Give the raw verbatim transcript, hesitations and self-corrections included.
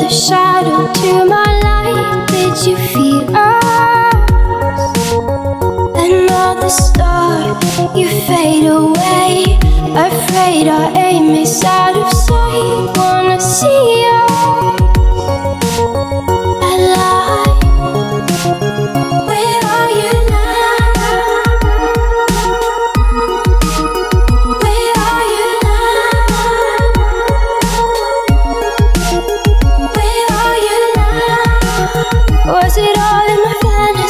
the shadow to my light. Did you feel us? Another star, you fade away. Afraid our aim is out of sight. Wanna see us alive. Where are you now? Where are you now? Where are you now? Was it all in my fantasy?